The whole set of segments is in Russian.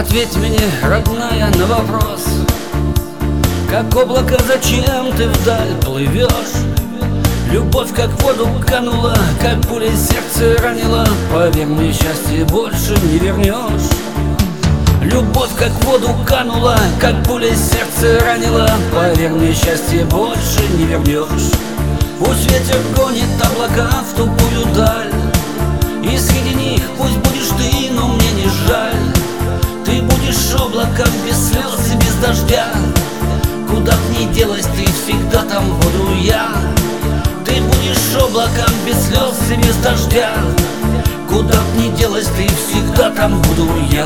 Ответь мне, родная, на вопрос: как облако, зачем ты вдаль плывешь? Любовь как в воду канула, как пулей сердце ранила. Поверь мне, счастье больше не вернешь. Любовь как в воду канула, как пулей сердце ранила. Поверь мне, счастье больше не вернешь. Пусть ветер гонит облака в тупую даль, и среди них пусть будешь ты, но мне не жаль. Ты будешь облаком без слез и без дождя. Куда б ни делась ты, всегда там буду я. Ты будешь облаком без слез и без дождя. Куда б ни делась ты, всегда там буду я.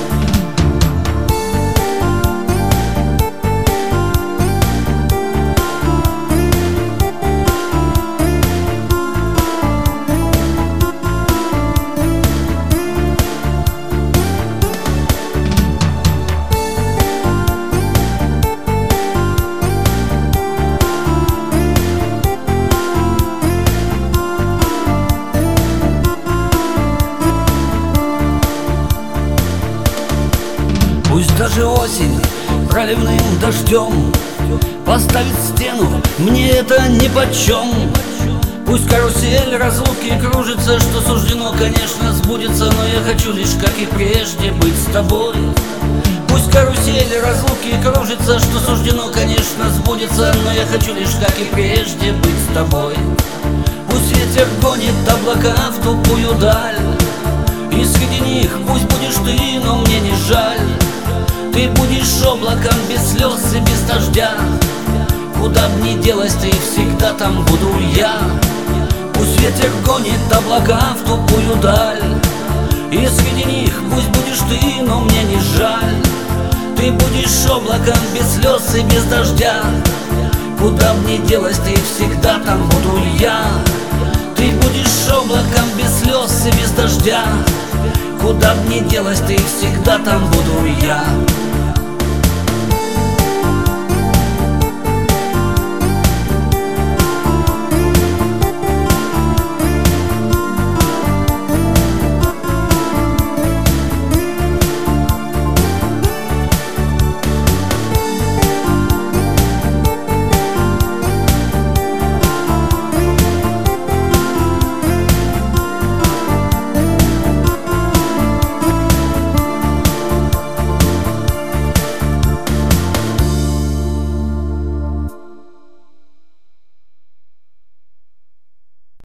Пусть даже осень проливным дождем поставит стену, мне это нипочем. Пусть карусель разлуки кружится, что суждено, конечно, сбудется, но я хочу лишь, как и прежде, быть с тобой. Пусть карусель разлуки кружится, что суждено, конечно, сбудется, но я хочу лишь, как и прежде, быть с тобой. Пусть ветер гонит облака в тупую даль, и среди них пусть будешь ты, но мне не жаль. Ты будешь облаком без слез и без дождя. Куда б ни делась ты, всегда там буду я. Пусть ветер гонит облака в тупую даль, и среди них пусть будешь ты, но мне не жаль. Ты будешь облаком без слез и без дождя. Куда б ни делась ты, всегда там буду я. Ты будешь облаком без слез и без дождя. Куда б ни делась ты, всегда там буду я.